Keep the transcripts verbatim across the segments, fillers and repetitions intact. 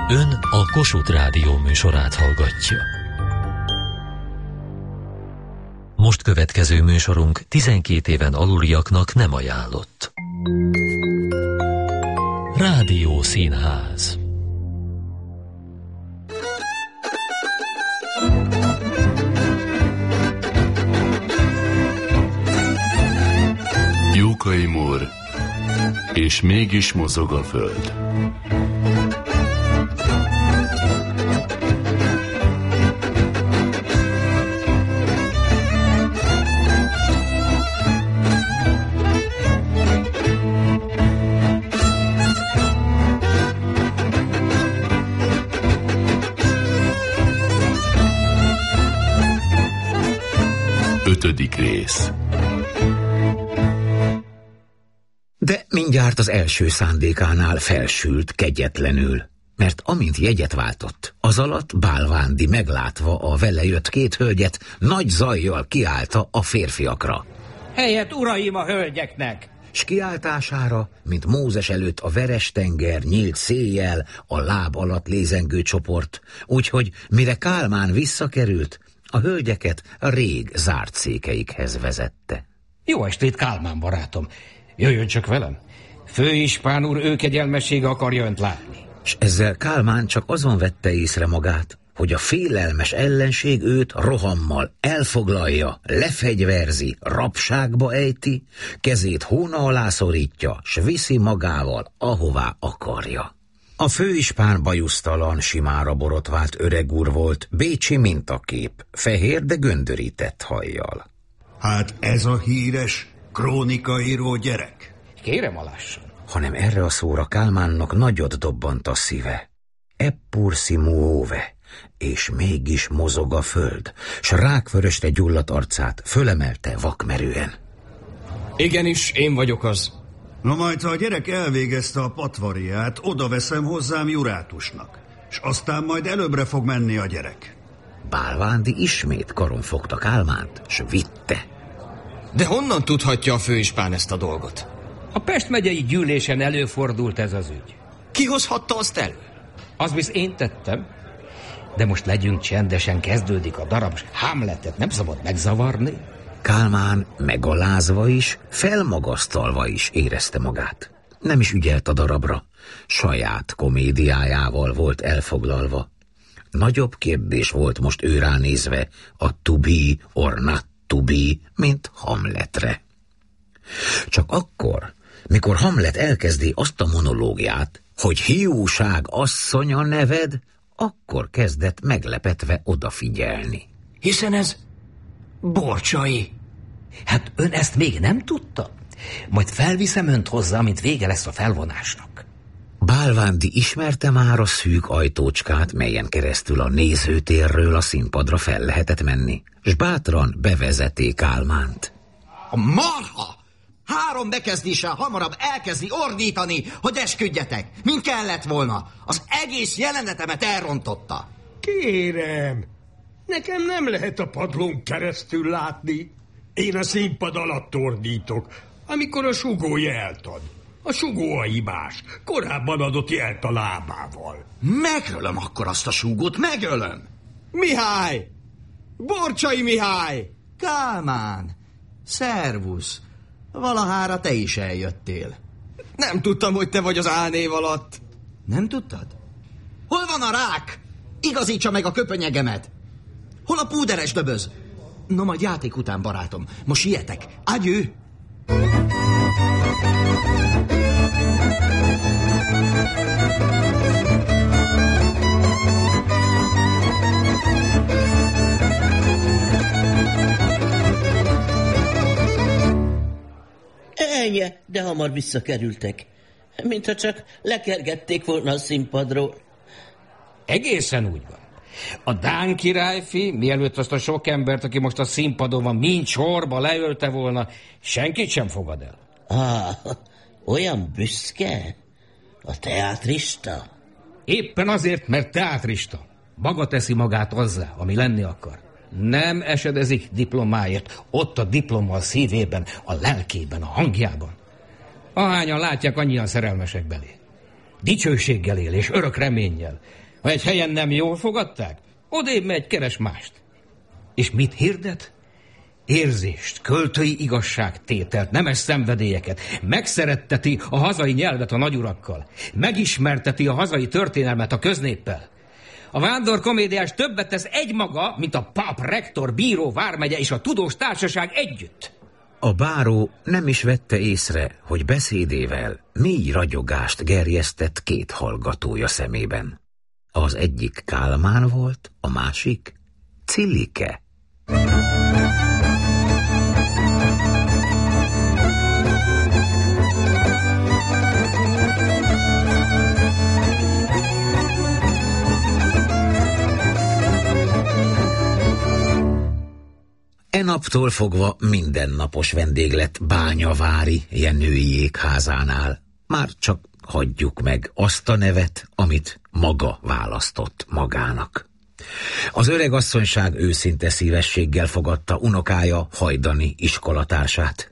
Ön a Kossuth Rádió műsorát hallgatja. Most következő műsorunk tizenkét éven aluliaknak nem ajánlott. Rádió Színház. Jókai Mór, és mégis mozog a föld. Ötödik rész. De mindjárt az első szándékánál felsült kegyetlenül, mert amint jegyet váltott, az alatt Bálvándi meglátva a vele jött két hölgyet, nagy zajjal kiállta a férfiakra. Helyet, uraim, a hölgyeknek! S kiáltására, mint Mózes előtt a veres tenger nyílt széjjel a láb alatt lézengő csoport, úgyhogy mire Kálmán visszakerült, a hölgyeket a rég zárt székeikhez vezette. Jó estét, Kálmán barátom! Jöjjön csak velem! Főispán úr őkegyelmessége akarja önt látni. S ezzel Kálmán csak azon vette észre magát, hogy a félelmes ellenség őt rohammal elfoglalja, lefegyverzi, rabságba ejti, kezét hóna alá szorítja, s viszi magával, ahová akarja. A főispán bajusztalan, simára borotvált öreg úr volt, bécsi mintakép, fehér, de göndörített hajjal. Hát ez a híres krónikaíró gyerek? Kérem, alásson. Hanem erre a szóra Kálmánnak nagyot dobbant a szíve. Eppur simuove, és mégis mozog a föld, s rákvörösre gyulladt arcát fölemelte vakmerően. Igenis, én vagyok az. Na majd, ha a gyerek elvégezte a patvariát, oda veszem hozzám Jurátusnak, és aztán majd előbbre fog menni a gyerek. Bálvándi ismét karon fogta Kálmánt, s vitte. De honnan tudhatja a főispán ezt a dolgot? A Pest megyei gyűlésen előfordult ez az ügy. Ki hozhatta azt elő? Az visz én tettem. De most legyünk csendesen, kezdődik a darab, Hamletet nem szabad megzavarni. Kálmán megalázva is, felmagasztalva is érezte magát. Nem is ügyelt a darabra, saját komédiájával volt elfoglalva. Nagyobb kérdés volt most ő ránézve a to be or not to be, mint Hamletre. Csak akkor, mikor Hamlet elkezdi azt a monológiát, hogy hiúság asszonya neved, akkor kezdett meglepetve odafigyelni. Hiszen ez Borcsai. Hát ön ezt még nem tudta? Majd felviszem önt hozzá, amint vége lesz a felvonásnak. Bálvándi ismerte már a szűk ajtócskát, melyen keresztül a nézőtérről a színpadra fel lehetett menni, s bátran bevezették Kálmánt. A marha! Három bekezdéssel hamarabb elkezdi ordítani, hogy esküdjetek, mint kellett volna. Az egész jelenetemet elrontotta. Kérem, nekem nem lehet a padlón keresztül látni. Én a színpad alatt ordítok, amikor a sugó jelt ad. A sugó a hibás, korábban adott jelt a lábával. Megölöm akkor azt a súgót, megölöm! Mihály! Borcsai Mihály! Kálmán! Szervusz! Valahára te is eljöttél. Nem tudtam, hogy te vagy az álnév alatt. Nem tudtad? Hol van a rák? Igazítsa meg a köpönyegemet. Hol a púderes döböz? No, majd játék után, barátom. Most sietek. Adjő! Ennyi, de hamar visszakerültek. Mintha csak lekergették volna a színpadról. Egészen úgy van. A dán királyfi, mielőtt azt a sok embert, aki most a színpadon van, mind sorba leölte volna, senkit sem fogad el. Ah, olyan büszke? A teátrista? Éppen azért, mert teátrista. Maga teszi magát azzá, ami lenni akar. Nem esedezik diplomáért. Ott a diploma a szívében, a lelkében, a hangjában. Ahányan látják, annyian szerelmesek belé. Dicsőséggel él és örök reménnyel. Ha egy helyen nem jól fogadták, odébb megy, keres mást. És mit hirdet? Érzést, költői igazságtételt, nemes szenvedélyeket. Megszeretteti a hazai nyelvet a nagyurakkal. Megismerteti a hazai történelmet a köznéppel. A vándor komédiás többet tesz egymaga, mint a pap, rektor, bíró, vármegye és a tudós társaság együtt. A báró nem is vette észre, hogy beszédével mély ragyogást gerjesztett két hallgatója szemében. Az egyik Kálmán volt, a másik Cilike. E naptól fogva mindennapos vendég lett Bányavári Jenői jégházánál. Már csak hagyjuk meg azt a nevet, amit maga választott magának. Az öregasszonyság őszinte szívességgel fogadta unokája Hajdani iskolatársát.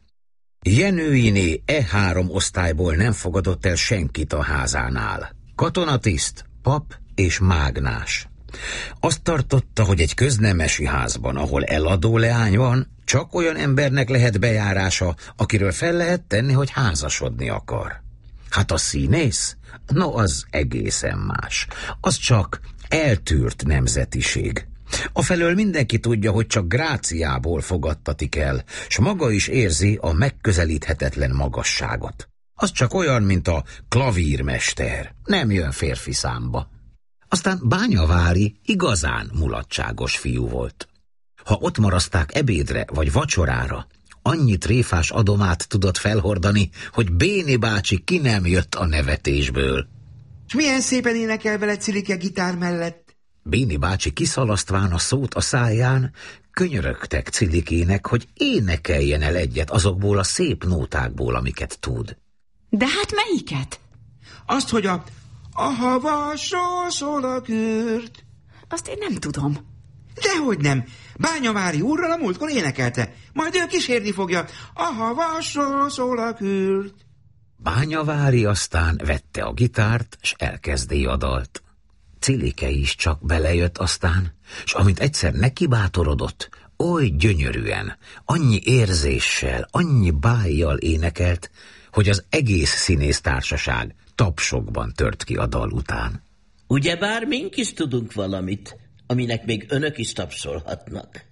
Jenőiné e három osztályból nem fogadott el senkit a házánál. Katonatiszt, pap és mágnás. Azt tartotta, hogy egy köznemesi házban, ahol eladó leány van, csak olyan embernek lehet bejárása, akiről fel lehet tenni, hogy házasodni akar. Hát a színész? No, az egészen más. Az csak eltűrt nemzetiség. Afelől mindenki tudja, hogy csak gráciából fogadtatik el, s maga is érzi a megközelíthetetlen magasságot. Az csak olyan, mint a klavírmester. Nem jön férfi számba. Aztán Bányavári igazán mulatságos fiú volt. Ha ott maraszták ebédre vagy vacsorára, annyi tréfás adomát tudott felhordani, hogy Béni bácsi ki nem jött a nevetésből. S milyen szépen énekel vele Cilike gitár mellett? Béni bácsi kiszalasztván a szót a száján, könyörögtek Cilikének, hogy énekeljen el egyet azokból a szép nótákból, amiket tud. De hát melyiket? Azt, hogy a A havasról szól a kürt. Azt én nem tudom. Dehogy nem. Bányavári úrral a múltkor énekelte. Majd ő kísérni fogja. A havasról szól a kürt. Bányavári aztán vette a gitárt, s elkezdé a dalt. Cilike is csak belejött aztán, s amint egyszer nekibátorodott, oly gyönyörűen, annyi érzéssel, annyi bájjal énekelt, hogy az egész színésztársaság tapsokban tört ki a dal után. Ugyebár mink is tudunk valamit, aminek még önök is tapsolhatnak.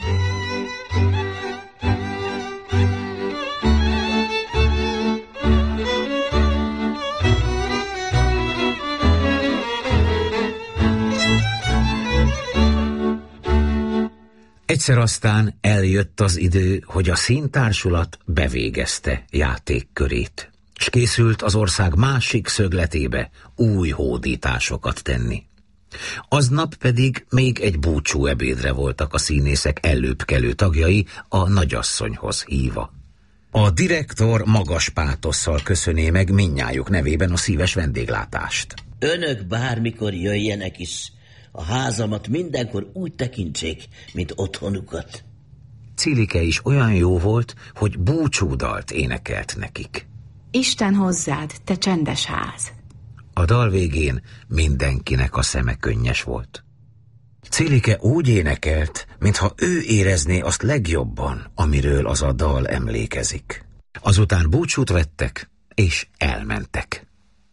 Egyszer aztán eljött az idő, hogy a színtársulat bevégezte játékkörét, s készült az ország másik szögletébe új hódításokat tenni. Aznap pedig még egy búcsú ebédre voltak a színészek előbbkelő tagjai a nagyasszonyhoz hívva. A direktor magas pátosszal köszöné meg mindnyájuk nevében a szíves vendéglátást. Önök bármikor jöjjenek is. A házamat mindenkor úgy tekintsék, mint otthonukat. Cilike is olyan jó volt, hogy búcsúdalt énekelt nekik. Isten hozzád, te csendes ház. A dal végén mindenkinek a szeme könnyes volt. Cilike úgy énekelt, mintha ő érezné azt legjobban, amiről az a dal emlékezik. Azután búcsút vettek, és elmentek.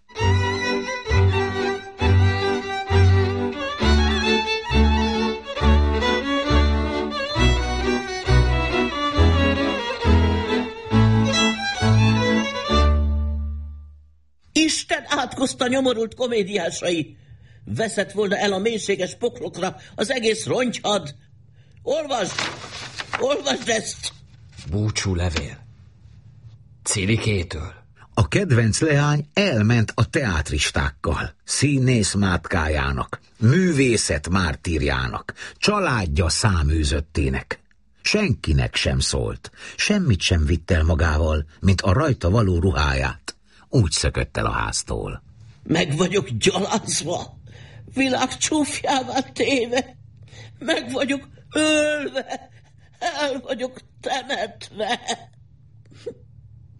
Isten átkozta nyomorult komédiásai! Veszett volna el a mélységes poklokra az egész rongyhad. Olvasd! Olvasd ezt! Búcsú levél. Cilikétől. A kedvenc leány elment a teátristákkal, színész mátkájának, művészet mártírjának, családja száműzöttének. Senkinek sem szólt, semmit sem vitt el magával, mint a rajta való ruháját. Úgy szökött el a háztól. Meg vagyok gyalázva, világ csúfjává téve, meg vagyok ölve, el vagyok temetve.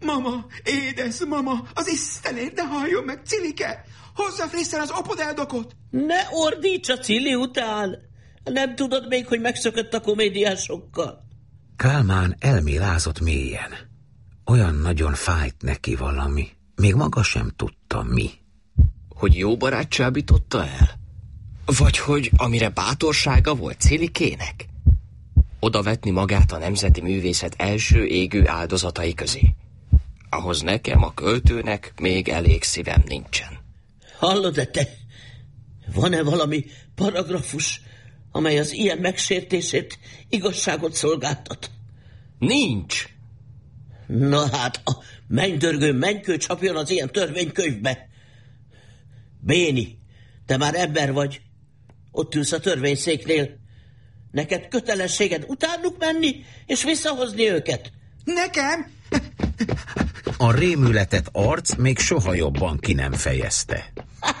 Mama, édes mama, az Istenért ne halljon meg, Cilike! Hozza frisszen az opodeldokot! Ne ordíts a Cili után! Nem tudod még, hogy megszökött a komédiásokkal? Kálmán elmélázott mélyen. Olyan nagyon fájt neki valami. Még maga sem tudta, mi. Hogy jó barát csábította el? Vagy hogy amire bátorsága volt Cilikének? Oda vetni magát a nemzeti művészet első égő áldozatai közé. Ahhoz nekem, a költőnek még elég szívem nincsen. Hallod-e te? Van-e valami paragrafus, amely az ilyen megsértését igazságot szolgáltat? Nincs. Na hát, a mennydörgő mennykő csapjon az ilyen törvénykönyvbe. Béni, te már ember vagy. Ott ülsz a törvényszéknél. Neked kötelességed utánuk menni, és visszahozni őket. Nekem? A rémületet arc még soha jobban ki nem fejezte.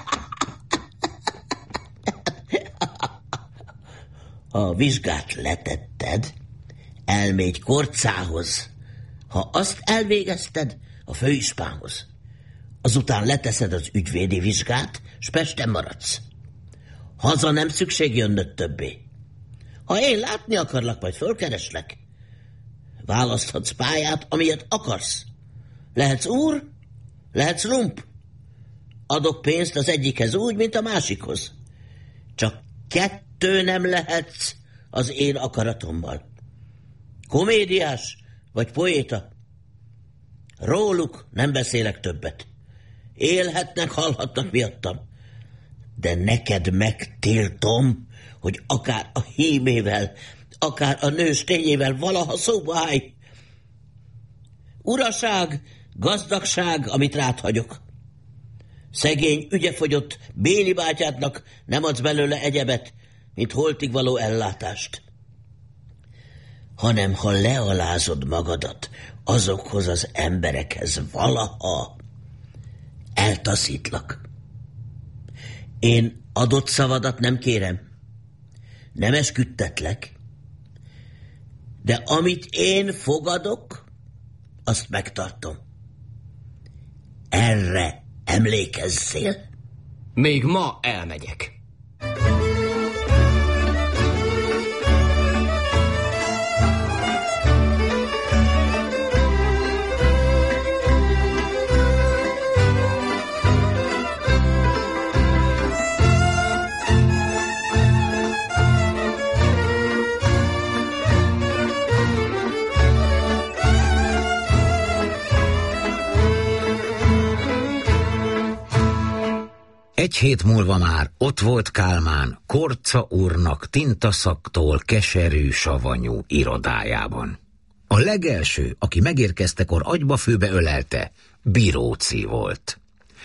Ha vizsgát letetted, elmégy Korcához. Ha azt elvégezted, a főispánhoz. Azután leteszed az ügyvédi vizsgát, s Pesten maradsz. Haza nem szükség jönnöd többé. Ha én látni akarlak, majd fölkereslek. Választhatsz pályát, amilyet akarsz. Lehetsz úr, lehetsz lump. Adok pénzt az egyikhez úgy, mint a másikhoz. Csak kettő nem lehetsz az én akaratommal. Komédiás vagy poéta. Róluk nem beszélek többet. Élhetnek, halhatnak miattam. De neked megtiltom, hogy akár a hímével, akár a nőstényével valaha szóba állj. Uraság, gazdagság, amit rád hagyok. Szegény, ügyefogyott Béni bátyádnak nem adsz belőle egyebet, mint holtig való ellátást. Hanem ha lealázod magadat azokhoz az emberekhez valaha, eltaszítlak. Én adott szavadat nem kérem, nem esküdtetlek, de amit én fogadok, azt megtartom. Erre emlékezzél? Még ma elmegyek. Egy hét múlva már ott volt Kálmán Korca úrnak tintaszaktól keserű, savanyú irodájában. A legelső, aki megérkeztekor agybafőbe ölelte, Biróci volt.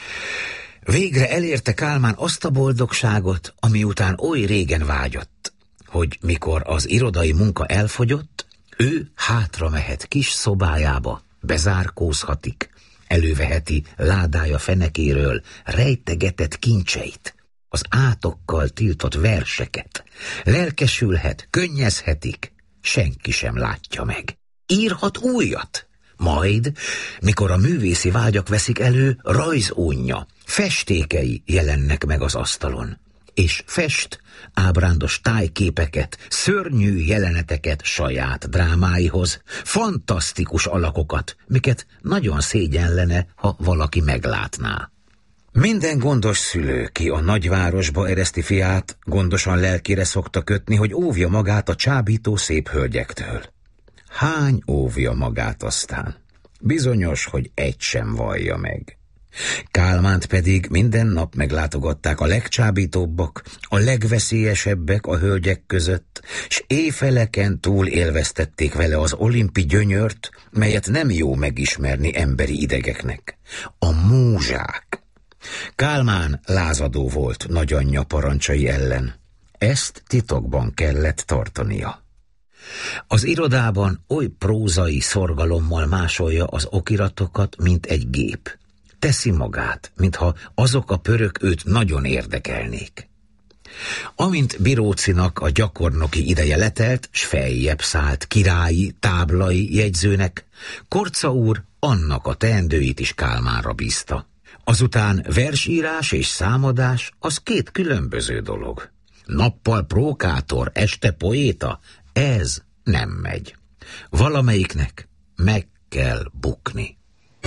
Végre elérte Kálmán azt a boldogságot, ami után oly régen vágyott, hogy mikor az irodai munka elfogyott, ő hátra mehet kis szobájába, bezárkózhatik, előveheti ládája fenekéről rejtegetett kincseit, az átokkal tiltott verseket, lelkesülhet, könnyezhetik, senki sem látja meg. Írhat újat, majd, mikor a művészi vágyak veszik elő, rajzónja, festékei jelennek meg az asztalon, és fest ábrándos tájképeket, szörnyű jeleneteket saját drámáihoz, fantasztikus alakokat, miket nagyon szégyenlene, ha valaki meglátná. Minden gondos szülő, ki a nagyvárosba ereszti fiát, gondosan lelkére szokta kötni, hogy óvja magát a csábító szép hölgyektől. Hány óvja magát aztán? Bizonyos, hogy egy sem vallja meg. Kálmánt pedig minden nap meglátogatták a legcsábítóbbak, a legveszélyesebbek a hölgyek között, s éjfeleken túl élveztették vele az olimpi gyönyört, melyet nem jó megismerni emberi idegeknek. A múzsák. Kálmán lázadó volt nagyanyja parancsai ellen. Ezt titokban kellett tartania. Az irodában oly prózai szorgalommal másolja az okiratokat, mint egy gép. Teszi magát, mintha azok a pörök őt nagyon érdekelnék. Amint Birócinak a gyakornoki ideje letelt, s feljebb szállt királyi, táblai jegyzőnek, Korca úr annak a teendőit is Kálmánra bízta. Azután versírás és számadás az két különböző dolog. Nappal prókátor, este poéta, ez nem megy. Valamelyiknek meg kell bukni.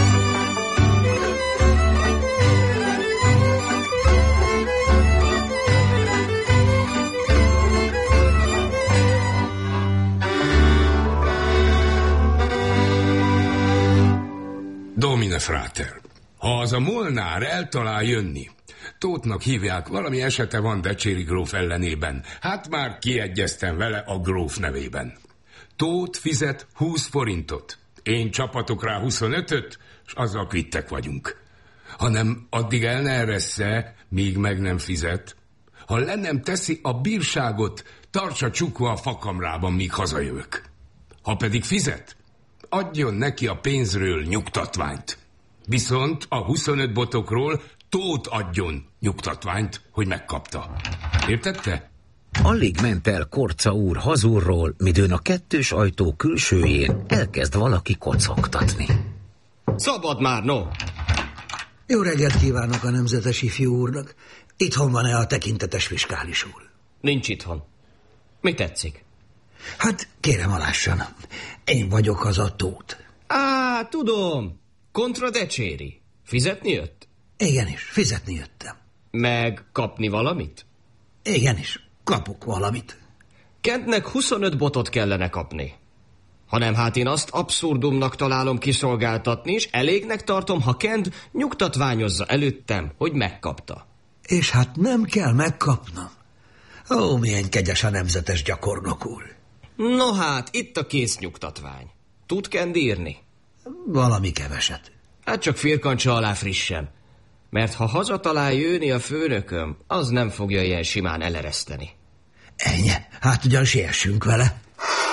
Domine Frater, ha az a Molnár eltalál jönni, Tóthnak hívják, valami esete van Decséry gróf ellenében. Hát már kiegyeztem vele a gróf nevében. Tóth fizet húsz forintot, én csapatok rá huszonötöt, és azzal kvittek vagyunk. Hanem addig el ne eressze, míg meg nem fizet. Ha le nem teszi a bírságot, tartsa csukva a fakamrában, míg hazajövök. Ha pedig fizet, adjon neki a pénzről nyugtatványt. Viszont a huszonöt botokról Tóth adjon nyugtatványt, hogy megkapta. Értette? Alig ment el Korca úr hazúrról, midőn a kettős ajtó külsőjén elkezd valaki kocogtatni. Szabad már, no! Jó reggelt kívánok a nemzetes ifjú úrnak. Itthon van-e a tekintetes fiskális úr? Nincs itthon. Mi tetszik? Hát kérem alássan, én vagyok az a Tóth. Á, tudom. Kontra Decséry. Fizetni jött? Igenis, fizetni jöttem. Meg kapni valamit? Igenis, kapok valamit. Kentnek huszonöt botot kellene kapni. Hanem hát én azt abszurdumnak találom kiszolgáltatni, és elégnek tartom, ha Kent nyugtatványozza előttem, hogy megkapta. És hát nem kell megkapnom. Ó, milyen kegyes a nemzetes gyakornok úr. No hát, itt a kész nyugtatvány. Tud Kent írni? Valami keveset. Hát csak firkancsa alá frissen. Mert ha hazatalál jönni a főnököm, az nem fogja ilyen simán elereszteni. Ennyi, hát ugyan siessünk vele.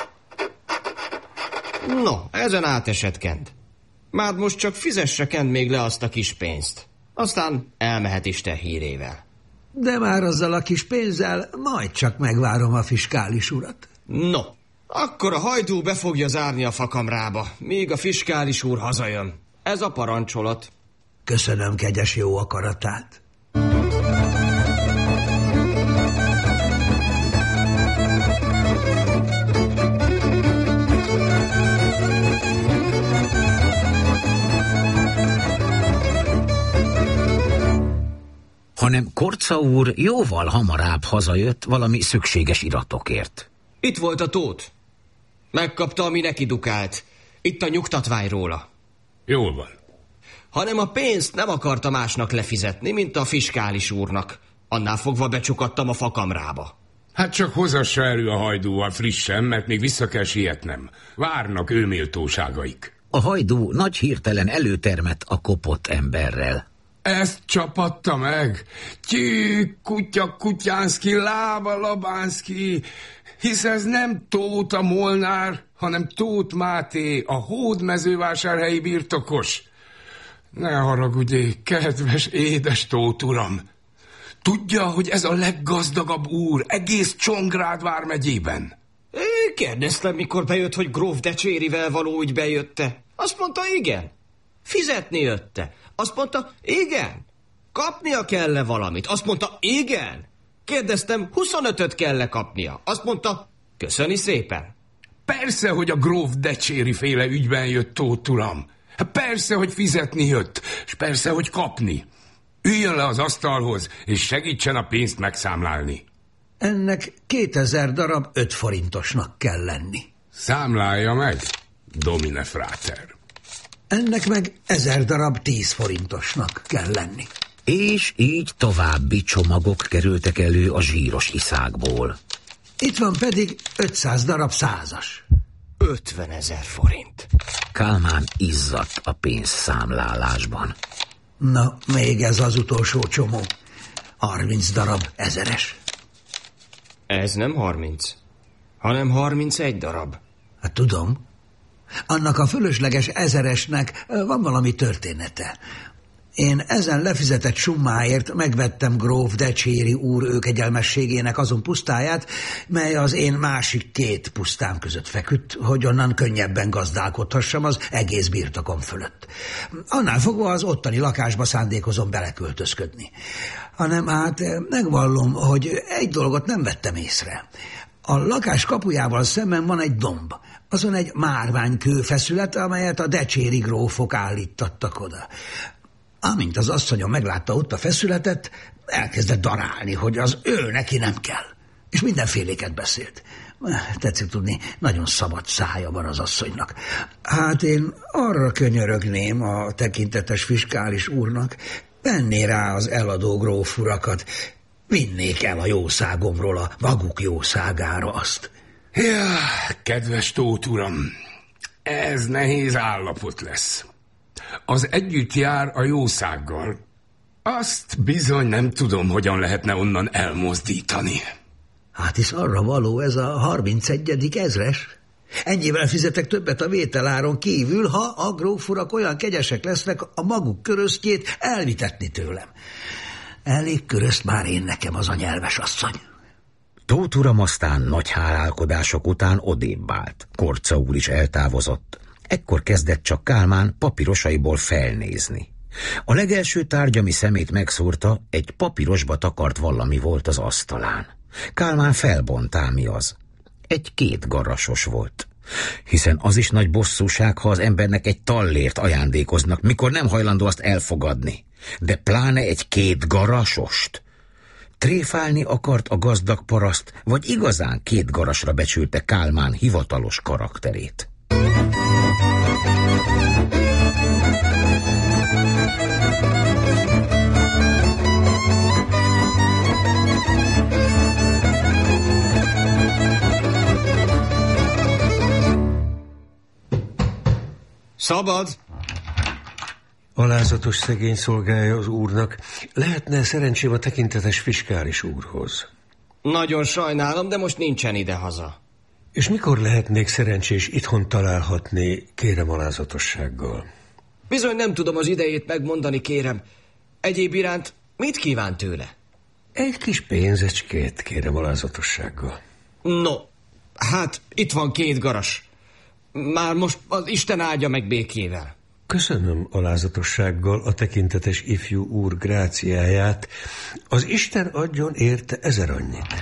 No, ezen átesett Kent. Már most csak fizesse Kent még le azt a kis pénzt. Aztán elmehet Isten hírével. De már azzal a kis pénzzel majd csak megvárom a fiskális urat. No, akkor a hajdú be fogja zárni a fakamrába, míg a fiskális úr hazajön. Ez a parancsolat. Köszönöm kegyes jó akaratát. Hanem Korca úr jóval hamarabb hazajött valami szükséges iratokért. Itt volt a Tóth. Megkapta, ami neki dukált. Itt a nyugtatvány róla. Jól van. Hanem a pénzt nem akarta másnak lefizetni, mint a fiskális úrnak. Annál fogva becsukadtam a fakamrába. Hát csak hozassa elő a hajdúval frissen, mert még vissza kell sietnem. Várnak ő méltóságaik. A hajdú nagy hirtelen előtermett a kopott emberrel. Ezt csapatta meg? Tyű, kutya, kutyánszki, lába, labánszki. Hisz ez nem Tóth a Molnár, hanem Tóth Máté, a hódmezővásárhelyi birtokos. Ne haragudjék, kedves, édes Tóth uram. Tudja, hogy ez a leggazdagabb úr egész Csongrád vármegyében? É, kérdeztem, mikor bejött, hogy gróf Decséryvel való ügy bejötte. Azt mondta, igen. Fizetni jötte. Azt mondta, igen. Kapnia kell-e valamit? Azt mondta, igen. Kérdeztem, huszonötöt kell-e kapnia? Azt mondta, köszöni szépen. Persze, hogy a gróf Decséry féle ügyben jött, Tóth uram. Persze, hogy fizetni jött, és persze, hogy kapni. Üljön le az asztalhoz, és segítsen a pénzt megszámlálni. Ennek kétezer darab öt forintosnak kell lenni. Számlálja meg, Domine Frater. Ennek meg ezer darab tíz forintosnak kell lenni. És így további csomagok kerültek elő a zsíros iszákból. Itt van pedig ötszáz darab százas. ötvenezer forint. Kálmán izzadt a pénzszámlálásban. Na, még ez az utolsó csomó. harminc darab ezeres. Ez nem harminc, hanem harmincegy darab. Hát tudom. Annak a fölösleges ezeresnek van valami története. Én ezen lefizetett summáért megvettem gróf Decséri úr őkegyelmességének azon pusztáját, mely az én másik két pusztám között feküdt, hogy onnan könnyebben gazdálkodhassam az egész birtokom fölött. Annál fogva az ottani lakásba szándékozom beleköltözködni. Hanem hát megvallom, hogy egy dolgot nem vettem észre. A lakás kapujával szemben van egy domb, azon egy márványkőfeszület, amelyet a Decséri grófok állíttattak oda. Amint az asszonyom meglátta ott a feszületet, elkezdett darálni, hogy az ő neki nem kell, és mindenféléket beszélt. Tetszik tudni, nagyon szabad szája van az asszonynak. Hát én arra könyörögném a tekintetes fiskális úrnak, venné rá az eladó gróf urakat, vinnék el a jószágomról a maguk jószágára azt. Ja, kedves Tóth uram, ez nehéz állapot lesz. Az együtt jár a jószággal. Azt bizony nem tudom, hogyan lehetne onnan elmozdítani. Hát hisz arra való ez a harmincegyedik ezres. Ennyivel fizetek többet a vételáron kívül, ha a grófurak olyan kegyesek lesznek a maguk köröztjét elvitetni tőlem. Elég körözt már én nekem az a nyelves asszony. Tóth uram aztán nagy hálálkodások után odébb állt. Korca úr is eltávozott. Ekkor kezdett csak Kálmán papírosaiból felnézni. A legelső tárgy, ami szemét megszúrta, egy papírosba takart valami volt az asztalán. Kálmán felbontá, mi az. Egy kétgarasos volt. Hiszen az is nagy bosszúság, ha az embernek egy tallért ajándékoznak, mikor nem hajlandó azt elfogadni. De pláne egy kétgarasost. Tréfálni akart a gazdag paraszt, vagy igazán két garasra becsülte Kálmán hivatalos karakterét. Szabad! Alázatos szegény szolgája az úrnak. Lehetne szerencsém a tekintetes fiskális úrhoz? Nagyon sajnálom, de most nincsen idehaza. És mikor lehetnék szerencsés itthon találhatni, kérem alázatossággal? Bizony nem tudom az idejét megmondani, kérem. Egyéb iránt mit kíván tőle? Egy kis pénzecskét, kérem alázatossággal. No, hát itt van két garas. Már most az Isten áldja meg békével. Köszönöm alázatossággal a tekintetes ifjú úr gráciáját. Az Isten adjon érte ezer annyit.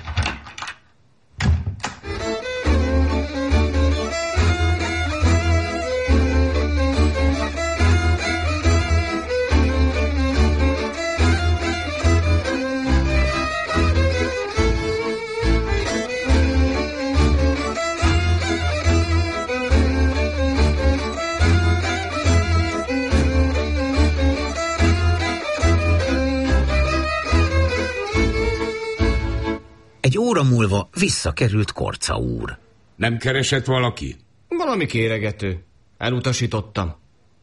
Egy óra múlva visszakerült Korca úr. Nem keresett valaki? Valami kéregető. Elutasítottam.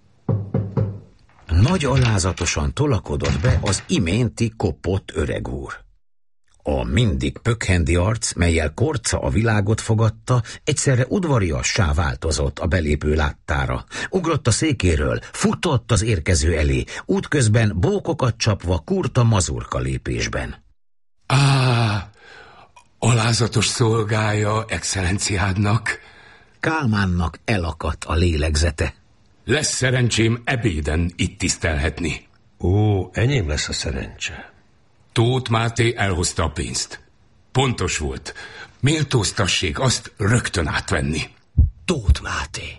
Nagy alázatosan tolakodott be az iménti kopott öreg úr. A mindig pökhendi arc, mellyel Korca a világot fogadta, egyszerre udvariassá változott a belépő láttára. Ugrott a székéről, futott az érkező elé, útközben bókokat csapva kurta mazurka lépésben. Á, alázatos szolgája excellenciádnak. Kálmánnak elakadt a lélegzete. Lesz szerencsém ebéden itt tisztelhetni. Ó, enyém lesz a szerencse. Tóth Máté elhozta a pénzt. Pontos volt. Méltóztassék azt rögtön átvenni. Tóth Máté.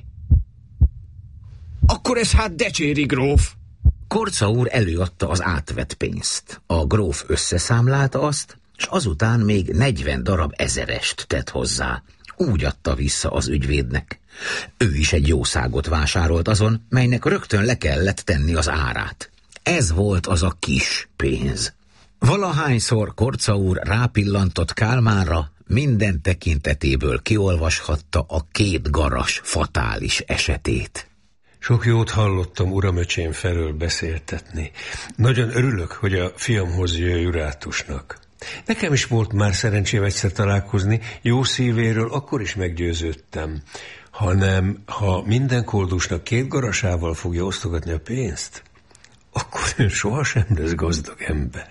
Akkor ez hát Decséri gróf. Korca úr előadta az átvett pénzt. A gróf összeszámlálta azt, és azután még negyven darab ezerest tett hozzá. Úgy adta vissza az ügyvédnek. Ő is egy jószágot vásárolt azon, melynek rögtön le kellett tenni az árát. Ez volt az a kis pénz. Valahányszor Korca úr rápillantott Kálmánra, minden tekintetéből kiolvashatta a két garas fatális esetét. Sok jót hallottam uramöcsém felől beszéltetni. Nagyon örülök, hogy a fiamhoz jöjj Jurátusnak. Nekem is volt már szerencsém egyszer találkozni, jó szívéről akkor is meggyőződtem. Hanem, ha minden koldusnak két garasával fogja osztogatni a pénzt, akkor sohasem lesz gazdag ember.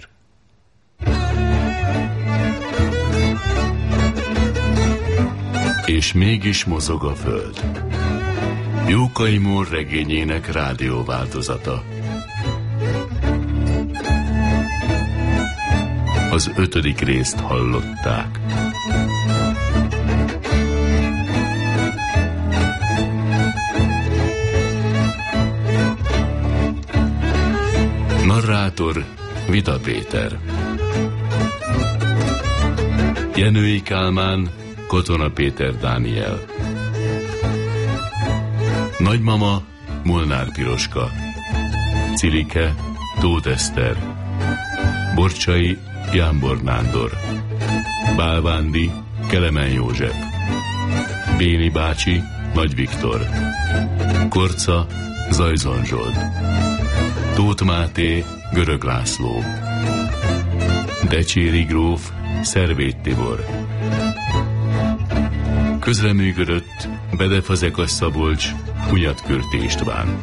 És mégis mozog a föld. Jókai Mór regényének rádióváltozata. Az ötödik részt hallották. Narrátor Vida Péter. Jenői Kálmán, Katona Péter Dániel. Nagymama Molnár Piroska. Cilike Tóth Eszter. Borcsai Jámbor Nándor. Bálvándi Kelemen József. Béni bácsi Nagy Viktor. Korca Zajzon Zsolt. Tóth Máté Görög László. Decséri gróf Szervét Tibor. Közreműködött Bedefazekas Szabolcs Hunyatkürti István.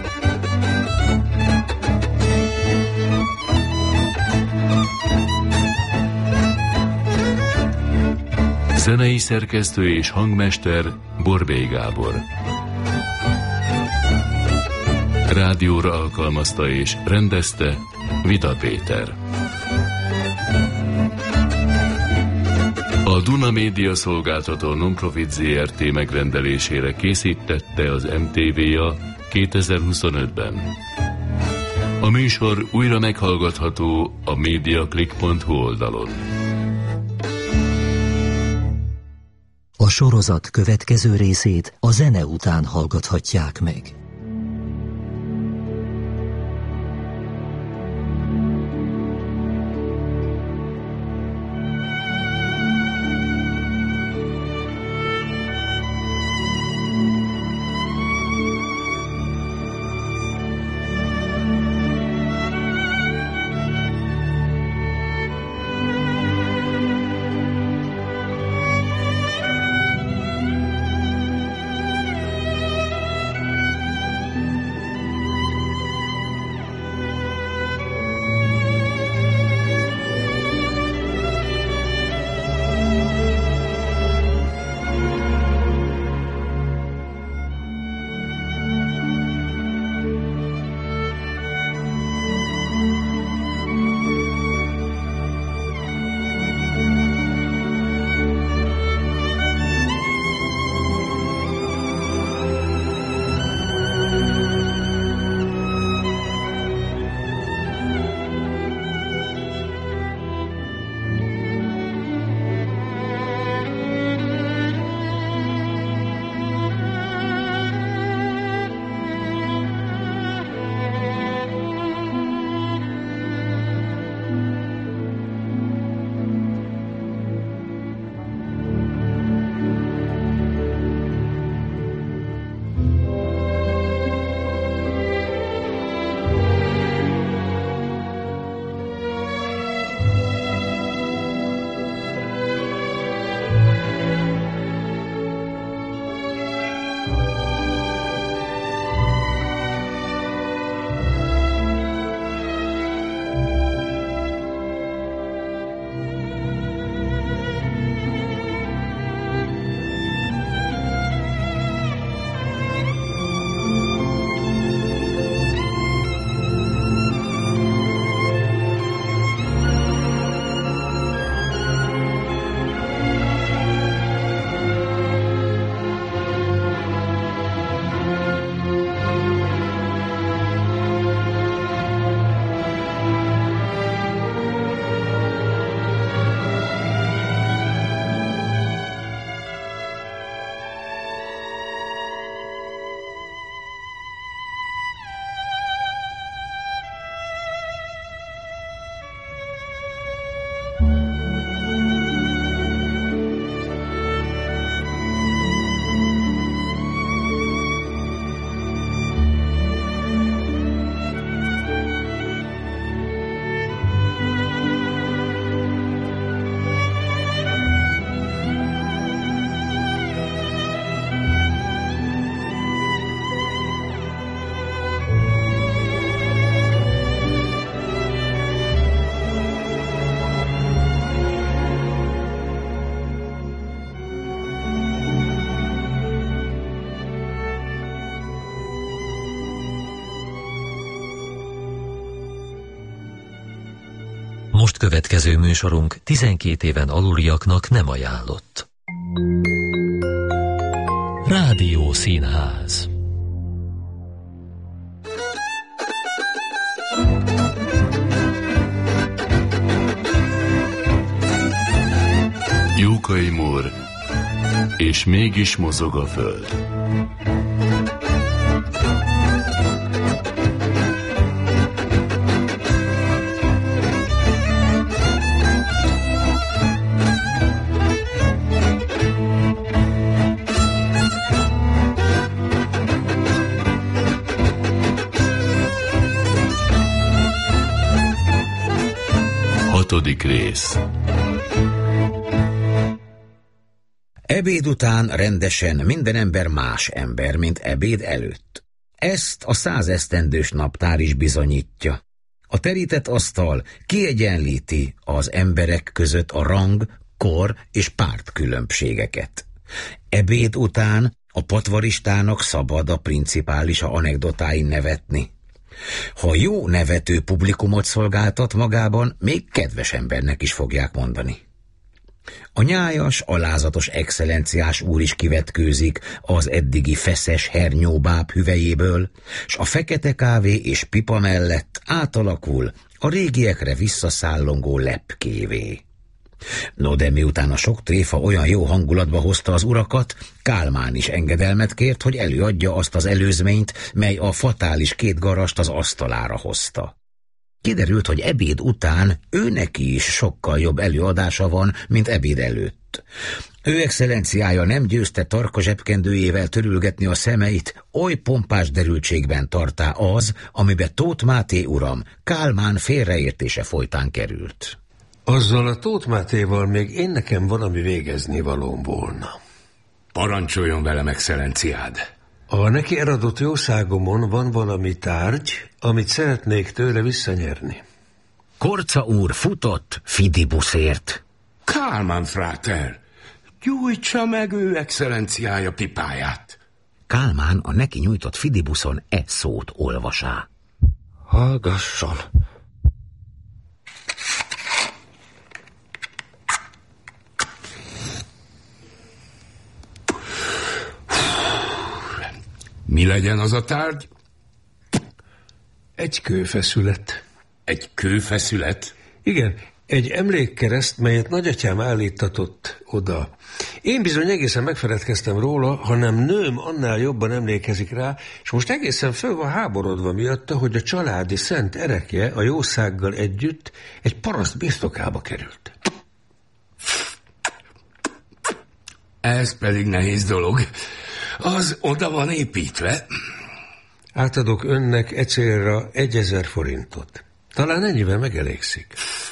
Zenei szerkesztő és hangmester Borbély Gábor. Rádióra alkalmazta és rendezte Vida Péter. A Duna Média Szolgáltató Nonprofit zé er té megrendelésére készítette az em té vé-a kétezer-huszonötben. A műsor újra meghallgatható a mediaclick pont hu oldalon. A sorozat következő részét a zene után hallgathatják meg. Most következő műsorunk tizenkét éven aluliaknak nem ajánlott. Rádió Színház. Jókai Mór, és mégis mozog a föld. Hatodik rész. Ebéd után rendesen minden ember más ember, mint ebéd előtt. Ezt a százesztendős naptár is bizonyítja. A terített asztal kiegyenlíti az emberek között a rang, kor és pártkülönbségeket. Ebéd után a patvaristának szabad a principálisa anekdotáin nevetni. Ha jó nevető publikumot szolgáltat magában, még kedves embernek is fogják mondani. A nyájas, alázatos excellenciás úr is kivetkőzik az eddigi feszes hernyóbáb hüvelyéből, s a fekete kávé és pipa mellett átalakul a régiekre visszaszállongó lepkévé. No de miután a sok tréfa olyan jó hangulatba hozta az urakat, Kálmán is engedelmet kért, hogy előadja azt az előzményt, mely a fatális két garast az asztalára hozta. Kiderült, hogy ebéd után őneki is sokkal jobb előadása van, mint ebéd előtt. Ő excellenciája nem győzte tarka zsebkendőjével törülgetni a szemeit, oly pompás derültségben tartá az, amibe Tóth Máté uram Kálmán félreértése folytán került. Azzal a Tóth Mátéval még én nekem valami végezni valóm volna. Parancsoljon velem, excellenciád! A neki eladott jószágomon van valami tárgy, amit szeretnék tőle visszanyerni. Korca úr futott Fidibuszért. Kálmán fráter, gyújtsa meg ő excellenciája pipáját. Kálmán a neki nyújtott Fidibuszon e szót olvasá. Hallgasson. Mi legyen az a tárgy? Egy kőfeszület. Egy kőfeszület? Igen, egy emlékkereszt, melyet nagyatyám állítatott oda. Én bizony egészen megfeledkeztem róla, hanem nőm annál jobban emlékezik rá, és most egészen föl van háborodva miatta, hogy a családi szent erekje a jószággal együtt egy paraszt birtokába került. Ez pedig nehéz dolog. Az oda van építve. Átadok önnek e célra egyezer forintot. Talán ennyivel megelégszik.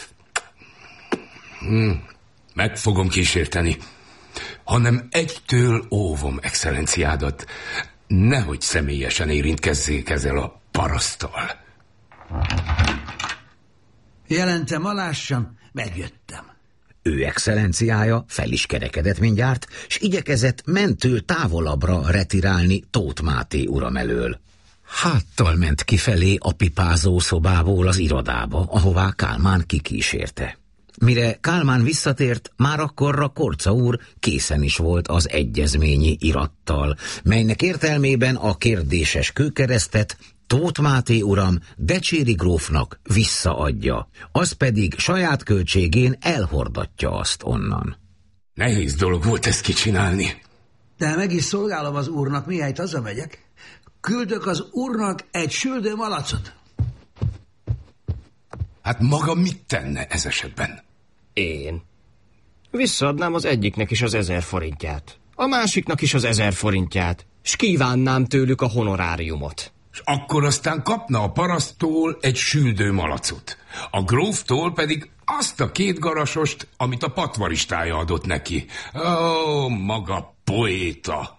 Hmm, meg fogom kísérteni. Hanem egytől óvom excellenciádat. Nehogy személyesen érintkezzék ezzel a paraszttal. Jelentem, alássam, megjöttem. Ő excellenciája fel is kerekedett mindjárt, s igyekezett mentől távolabbra retirálni Tóth Máté uram elől. Háttal ment kifelé a pipázó szobából az irodába, ahová Kálmán kikísérte. Mire Kálmán visszatért, már akkorra Korca úr készen is volt az egyezményi irattal, melynek értelmében a kérdéses kőkeresztet Tóth Máté uram Decséry grófnak visszaadja, az pedig saját költségén elhordatja azt onnan. Nehéz dolog volt ezt kicsinálni. De meg is szolgálom az úrnak, mihelyt hazamegyek. Küldök az úrnak egy süldő malacot. Hát maga mit tenne ez esetben? Én? Visszaadnám az egyiknek is az ezer forintját, a másiknak is az ezer forintját, s kívánnám tőlük a honoráriumot. És akkor aztán kapna a paraszttól egy süldő malacot. A gróftól pedig azt a két garasost, amit a patvaristája adott neki. Ó, maga poéta!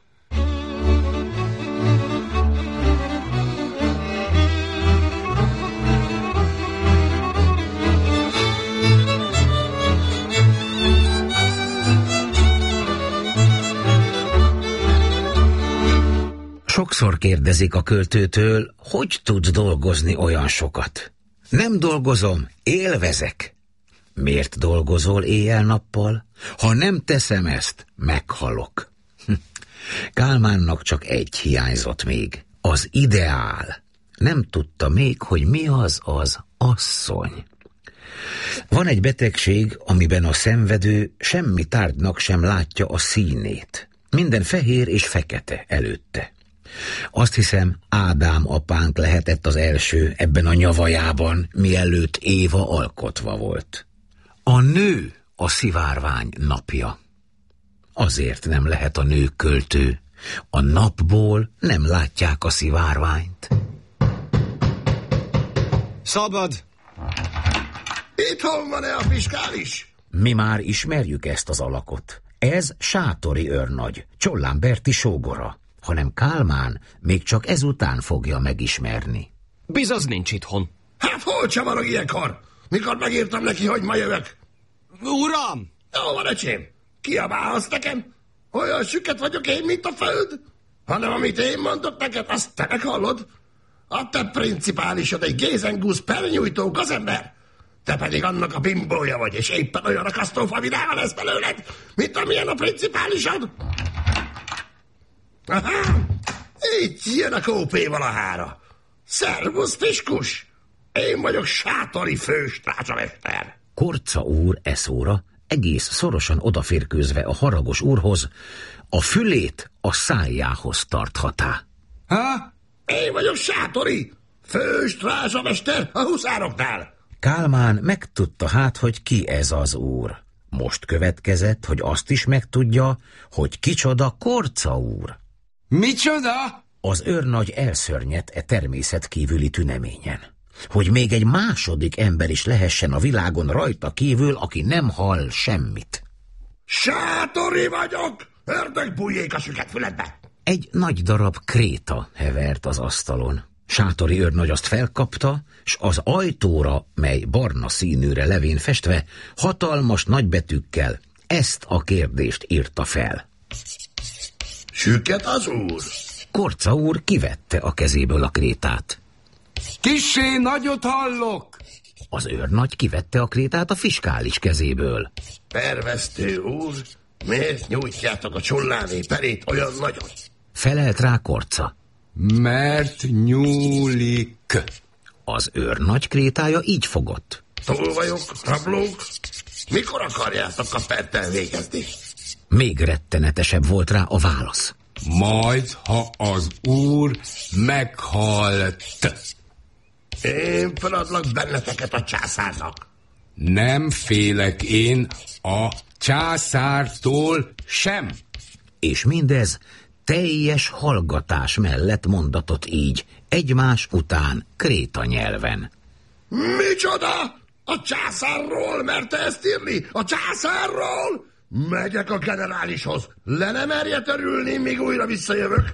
Sokszor kérdezik a költőtől, hogy tud dolgozni olyan sokat. Nem dolgozom, élvezek. Miért dolgozol éjjel-nappal? Ha nem teszem ezt, meghalok. Kálmánnak csak egy hiányzott még, az ideál. Nem tudta még, hogy mi az az asszony. Van egy betegség, amiben a szenvedő semmi tárgynak sem látja a színét. Minden fehér és fekete előtte. Azt hiszem, Ádám apánk lehetett az első ebben a nyavajában, mielőtt Éva alkotva volt. A nő a szivárvány napja. Azért nem lehet a nő költő. A napból nem látják a szivárványt. Szabad! Itthon van-e a fiskális? Mi már ismerjük ezt az alakot. Ez Sátori őrnagy, Csollán Berti sógora. Hanem Kálmán még csak ezután fogja megismerni. Bizaz nincs itthon. Hát hol csavarog ilyenkor? Mikor megírtam neki, hogy ma jövök? Uram! Jó van, öcsém. Kiabálhatsz nekem? Olyan süket vagyok én, mint a föld? Hanem amit én mondok neked, azt te meghallod? A te principálisod egy gézengusz pernyújtó gazember. Te pedig annak a bimbója vagy, és éppen olyan akasztófa vidám lesz belőled, mint amilyen a principálisod. Aha, így jön a kópéval a hára. Szervusz, fiskus! Én vagyok Sátori főstrácsamester. Korca úr eszóra, egész szorosan odaférkőzve a haragos úrhoz, a fülét a szájához tarthatá. Ha? Én vagyok Sátori, főstrácsamester a huszároknál. Kálmán megtudta hát, hogy ki ez az úr. Most következett, hogy azt is megtudja, hogy kicsoda Korca úr. Micsoda? Az őrnagy elszörnyedt e természetkívüli tüneményen. Hogy még egy második ember is lehessen a világon rajta kívül, aki nem hall semmit. Sátori vagyok! Ördögbújjék a süket füledbe! Egy nagy darab kréta hevert az asztalon. Sátori őrnagy azt felkapta, s az ajtóra, mely barna színűre levén festve, hatalmas nagybetűkkel ezt a kérdést írta fel. Süket az úr? Korca úr kivette a kezéből a krétát. Kissé nagyot hallok! Az őrnagy kivette a krétát a fiskális kezéből. Pervesztő úr, miért nyújtjátok a csolláné perét olyan nagyon? Felelt rá Korca. Mert nyúlik. Az őrnagy krétája így fogott. Túl vagyok, rablók? Mikor akarjátok a pert elvégezni? Még rettenetesebb volt rá a válasz. Majd, ha az úr meghalt. Én feladlak benneteket a császárnak. Nem félek én a császártól sem. És mindez teljes hallgatás mellett mondatott így, egymás után kréta nyelven. Micsoda? A császárról merte ezt írni? A császárról? Megyek a generálishoz. Le nem merje törülni, míg újra visszajövök.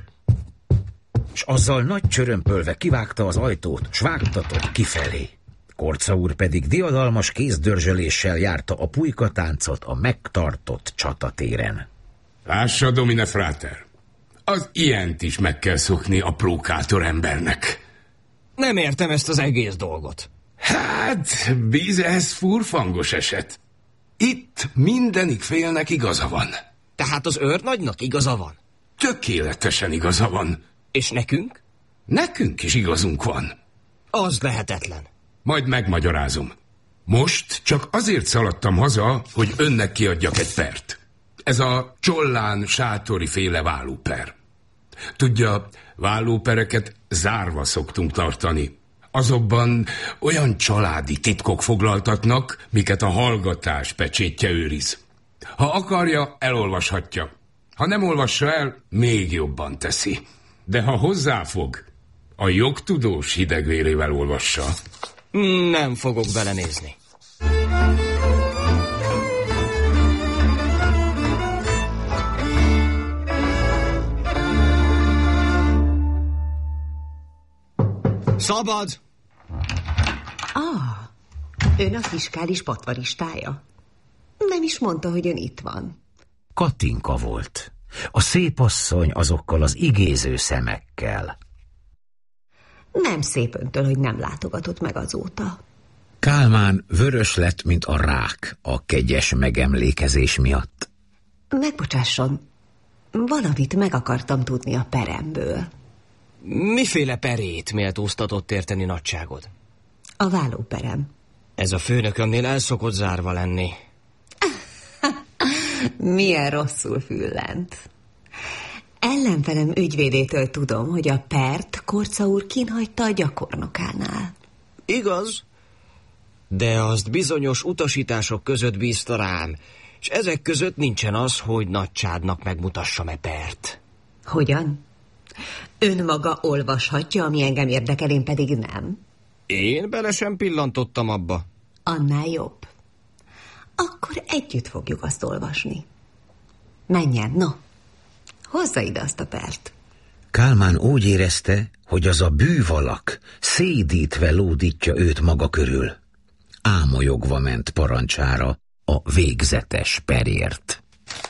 S azzal nagy csörömpölve kivágta az ajtót, s vágtatott kifelé. Korca úr pedig diadalmas kézdörzsöléssel járta a pulykatáncot a megtartott csatatéren. Lássa, Domine Frater, az ilyent is meg kell szokni a prókátor embernek. Nem értem ezt az egész dolgot. Hát, bíze ez furfangos eset. Itt mindenik félnek igaza van. Tehát az őrnagynak igaza van? Tökéletesen igaza van. És nekünk? Nekünk is igazunk van. Az lehetetlen. Majd megmagyarázom. Most csak azért szaladtam haza, hogy önnek kiadjak egy pert. Ez a Csollán Sátori féle vállóper. Tudja, vállópereket zárva szoktunk tartani. Azokban olyan családi titkok foglaltatnak, miket a hallgatás pecsétje őriz. Ha akarja, elolvashatja. Ha nem olvassa el, még jobban teszi. De ha hozzáfog, a jogtudós hidegvérével olvassa. Nem fogok belenézni. Szabad! Ah, ön a fiskális patvaristája. Nem is mondta, hogy ön itt van. Katinka volt. A szép asszony azokkal az igéző szemekkel. Nem szép öntől, hogy nem látogatott meg azóta. Kálmán vörös lett, mint a rák a kegyes megemlékezés miatt. Megbocsásson, valamit meg akartam tudni a peremből. Miféle perét méltóztatott érteni nagyságod? A vállóperem. Ez a főnökömnél el szokott zárva lenni. Milyen rosszul füllent. Ellenfelem ügyvédétől tudom, hogy a pert Korca úr kínhagyta a gyakornokánál. Igaz? De azt bizonyos utasítások között bízta rám, és ezek között nincsen az, hogy nagycsádnak megmutassam-e pert. Hogyan? Ön maga olvashatja, ami engem érdekel, én pedig nem. Én bele sem pillantottam abba. Annál jobb. Akkor együtt fogjuk azt olvasni. Menjen, no. Hozza ide azt a pert. Kálmán úgy érezte, hogy az a bűvalak szédítve lódítja őt maga körül. Ámolyogva ment parancsára a végzetes perért.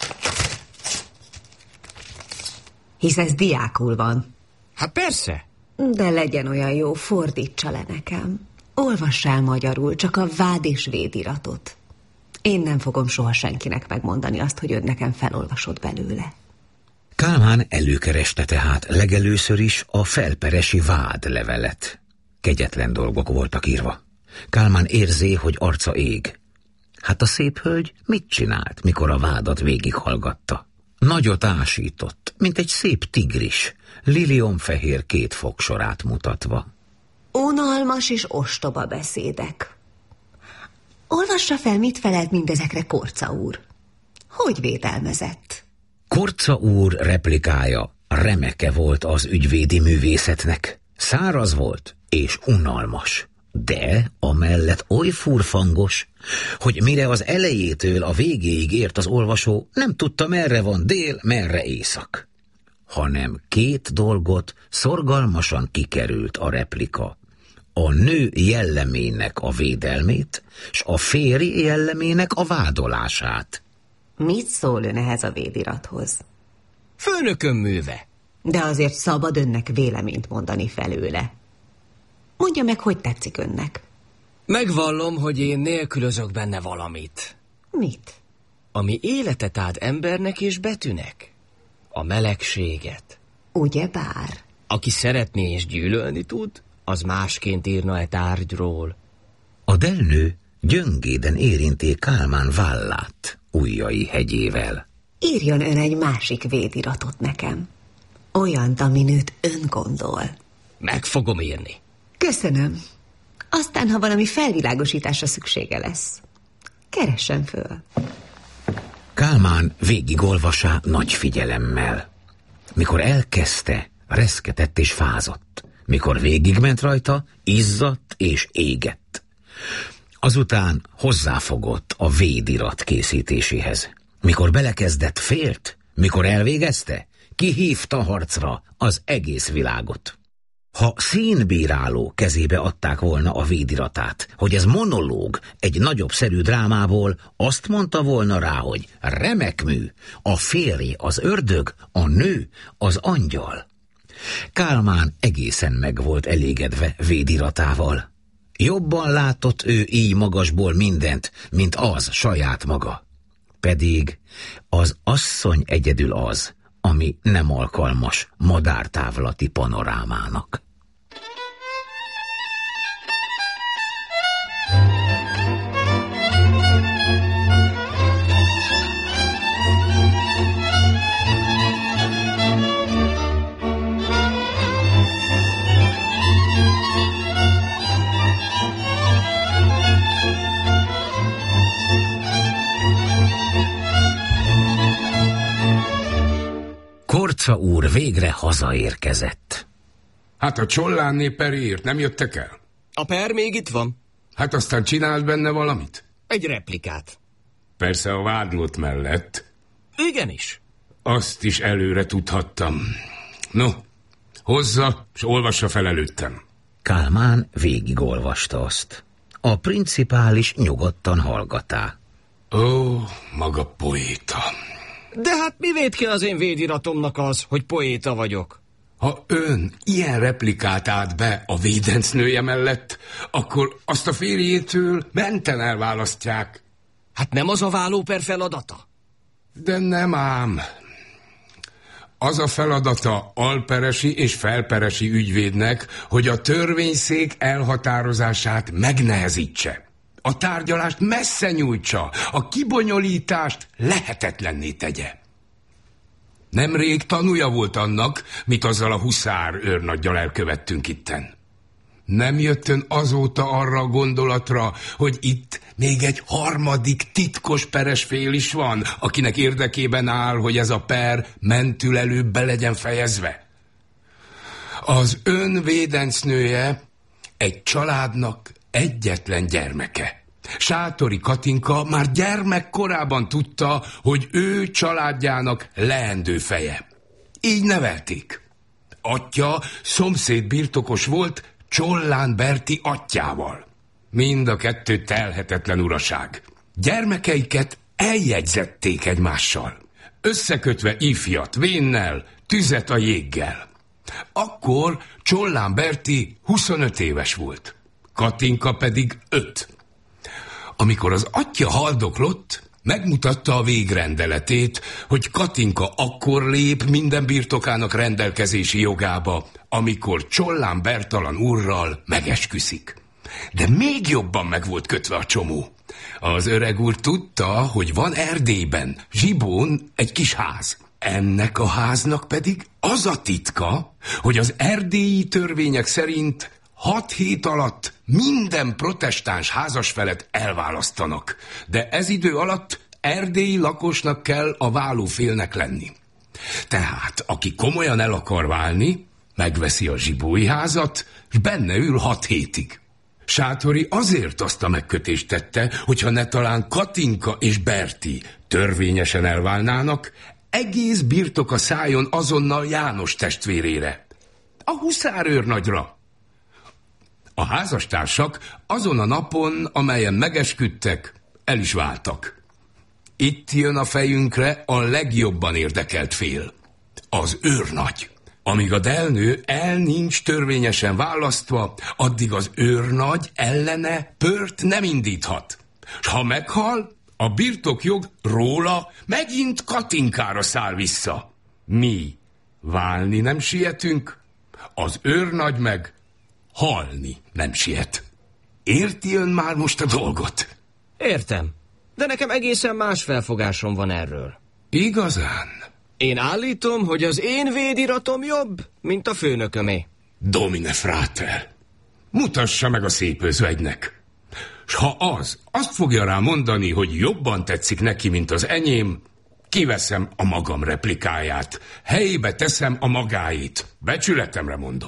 Hisz ez diákul van. Hát persze. De legyen olyan jó, fordítsa le nekem. Olvassál magyarul, csak a vád és védiratot. Én nem fogom soha senkinek megmondani azt, hogy ön nekem felolvasott belőle. Kálmán előkereste tehát legelőször is a felperesi vádlevelet. Kegyetlen dolgok voltak írva. Kálmán érzé, hogy arca ég. Hát a szép hölgy mit csinált, mikor a vádat végighallgatta? Nagyot ásított, mint egy szép tigris, liliomfehér két fogsorát mutatva. Unalmas és ostoba beszédek. Olvassa fel, mit felelt mindezekre Korca úr. Hogy védelmezett? Korca úr replikája remeke volt az ügyvédi művészetnek. Száraz volt és unalmas, de amellett oly furfangos, hogy mire az elejétől a végéig ért az olvasó, nem tudta, merre van dél, merre észak. Hanem két dolgot szorgalmasan kikerült a replika. A nő jellemének a védelmét, s a férj jellemének a vádolását. Mit szól ön ehhez a védirathoz? Főnököm műve. De azért szabad önnek véleményt mondani felőle. Mondja meg, hogy tetszik önnek. Megvallom, hogy én nélkülözök benne valamit. Mit? Ami életet ad embernek és betűnek. A melegséget. Ugyebár? Aki szeretni és gyűlölni tud, az másként írna e tárgyról. A delnő gyöngéden érinté Kálmán vállát ujjai hegyével. Írjon ön egy másik védiratot nekem. Olyant, amin őt ön gondol. Meg fogom írni. Köszönöm. Aztán, ha valami felvilágosításra szüksége lesz, keressen föl. Kálmán végigolvasá nagy figyelemmel. Mikor elkezdte, reszketett és fázott. Mikor végigment rajta, izzadt és égett. Azután hozzáfogott a védirat készítéséhez. Mikor belekezdett, félt. Mikor elvégezte, kihívta harcra az egész világot. Ha színbíráló kezébe adták volna a védiratát, hogy ez monológ egy nagyobb szerű drámából, azt mondta volna rá, hogy remek mű, a férj az ördög, a nő az angyal. Kálmán egészen meg volt elégedve védiratával. Jobban látott ő így magasból mindent, mint az saját maga. Pedig az asszony egyedül az, ami nem alkalmas madártávlati panorámának. Korca úr végre hazaérkezett. Hát a Csollánné perért nem jöttek el? A per még itt van. Hát aztán csinált benne valamit? Egy replikát. Persze a vádlott mellett. Igenis. Azt is előre tudhattam. No, hozza, s olvassa fel előttem. Kálmán végigolvasta azt. A principális nyugodtan hallgatá. Ó, maga poéta. De hát mi véd ki az én védiratomnak az, hogy poéta vagyok? Ha ön ilyen replikát át be a védencnője mellett, akkor azt a férjétől menten elválasztják. Hát nem az a vállóper feladata? De nem ám. Az a feladata alperesi és felperesi ügyvédnek, hogy a törvényszék elhatározását megnehezítse. A tárgyalást messze nyújtsa, a kibonyolítást lehetetlenné tegye. Nemrég tanúja volt annak, mit azzal a huszár őrnaggyal elkövettünk itten. Nem jött ön azóta arra a gondolatra, hogy itt még egy harmadik titkos peres fél is van, akinek érdekében áll, hogy ez a per mentülelőbb be legyen fejezve? Az ön védencnője egy családnak egyetlen gyermeke. Sátori Katinka már gyermekkorában tudta, hogy ő családjának leendő feje. Így nevelték. Atya szomszéd birtokos volt Csollán Berti atyjával. Mind a kettő telhetetlen uraság. Gyermekeiket eljegyzették egymással, összekötve ifjat vénnel, tüzet a jéggel. Akkor Csollán Berti huszonöt éves volt, Katinka pedig öt. Amikor az atya haldoklott, megmutatta a végrendeletét, hogy Katinka akkor lép minden birtokának rendelkezési jogába, amikor Csollán Bertalan úrral megesküszik. De még jobban meg volt kötve a csomó. Az öreg úr tudta, hogy van Erdélyben, Zsibón egy kis ház. Ennek a háznak pedig az a titka, hogy az erdélyi törvények szerint hat hét alatt minden protestáns házasfelet elválasztanak, de ez idő alatt erdélyi lakosnak kell a válófélnek lenni. Tehát, aki komolyan el akar válni, megveszi a zsibói házat, és benne ül hat hétig. Sátori azért azt a megkötést tette, hogyha ne talán Katinka és Berti törvényesen elválnának, egész birtoka szálljon azonnal János testvérére, a huszárőrnagyra. A házastársak azon a napon, amelyen megesküdtek, el is váltak. Itt jön a fejünkre a legjobban érdekelt fél, az őrnagy. Amíg a delnő el nincs törvényesen választva, addig az őrnagy ellene pört nem indíthat. S ha meghal, a birtokjog róla megint Katinkára száll vissza. Mi válni nem sietünk, az őrnagy meg halni nem siet. Érti ön már most a dolgot? Értem, de nekem egészen más felfogásom van erről. Igazán? Én állítom, hogy az én védiratom jobb, mint a főnökömé. Domine frater, mutassa meg a szép özvegynek. S ha az azt fogja rá mondani, hogy jobban tetszik neki, mint az enyém, kiveszem a magam replikáját, helyébe teszem a magáit. Becsületemre mondom.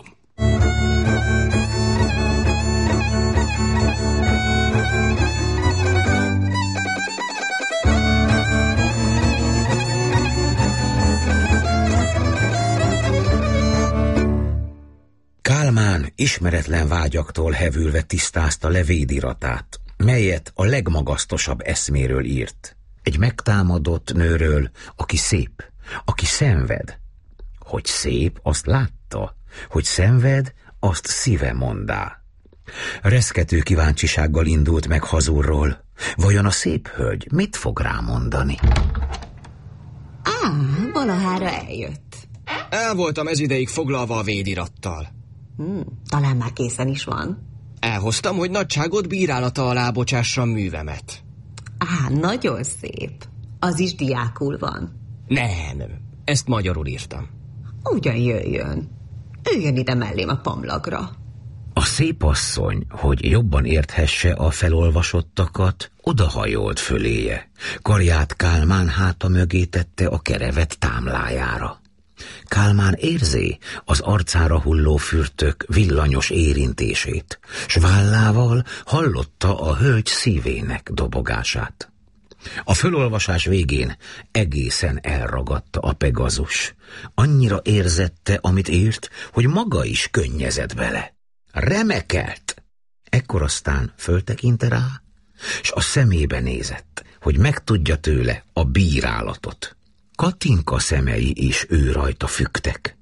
Kálmán ismeretlen vágyaktól hevülve tisztázta le védiratát, melyet a legmagasztosabb eszméről írt. Egy megtámadott nőről, aki szép, aki szenved. Hogy szép, azt látta, hogy szenved, azt szíve mondá. Reszkető kíváncsisággal indult meg hazúrról. Vajon a szép hölgy mit fog rámondani? Á, valahára eljött. El voltam ez ideig foglalva a védirattal. Hmm, talán már készen is van. Elhoztam, hogy nagyságot bírálata alá bocsássam művemet. Á, nagyon szép. Az is diákul van. Nem, ezt magyarul írtam. Ugyan jöjjön. Üljön ide mellém a pamlagra. A szép asszony, hogy jobban érthesse a felolvasottakat, odahajolt föléje. Karját Kálmán háta mögé tette a kerevet támlájára. Kálmán érzé az arcára hulló fürtök villanyos érintését, s vállával hallotta a hölgy szívének dobogását. A fölolvasás végén egészen elragadta a Pegazus. Annyira érzette, amit írt, hogy maga is könnyezett bele. Remekelt! Ekkor aztán föltekinte rá, s a szemébe nézett, hogy megtudja tőle a bírálatot. Katinka szemei is ő rajta függtek.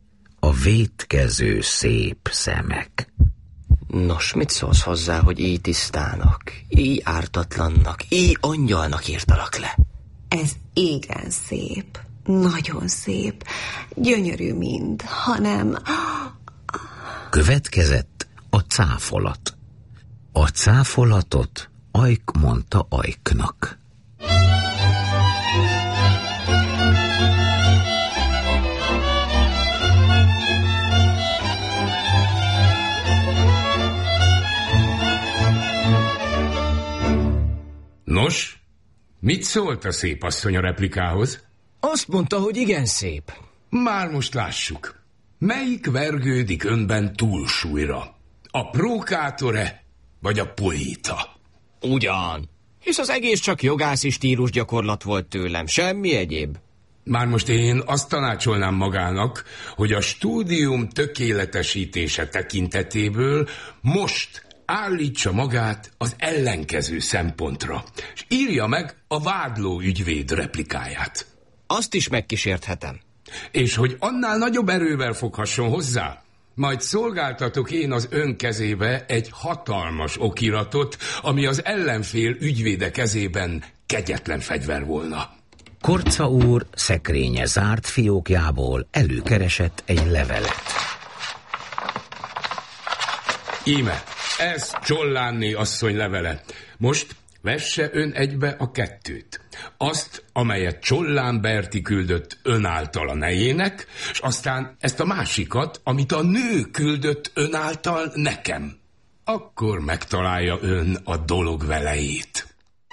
a vétkező szép szemek. Nos, mit szólsz hozzá, hogy így tisztának, így ártatlannak, így angyalnak írtalak le? Ez igen szép, nagyon szép, gyönyörű mind, hanem... Következett a cáfolat. A cáfolatot Ajk mondta Ajknak. Nos, mit szólt a szép asszony a replikához? Azt mondta, hogy igen szép. Már most lássuk. Melyik vergődik önben túlsúlyra? A prókátore vagy a poéta? Ugyan, hisz az egész csak jogászi stílus gyakorlat volt tőlem, semmi egyéb. Már most én azt tanácsolnám magának, hogy a stúdium tökéletesítése tekintetéből most állítsa magát az ellenkező szempontra, és írja meg a vádló ügyvéd replikáját. Azt is megkísérthetem. És hogy annál nagyobb erővel foghasson hozzá, majd szolgáltatok én az ön kezébe egy hatalmas okiratot, ami az ellenfél ügyvéde kezében kegyetlen fegyver volna. Korca úr szekrénye zárt fiókjából előkeresett egy levelet. Íme, ez Csollánné asszony levele. Most vesse ön egybe a kettőt. Azt, amelyet Csollán Berti küldött ön által a nejének, és aztán ezt a másikat, amit a nő küldött ön által nekem. Akkor megtalálja ön a dolog velejét.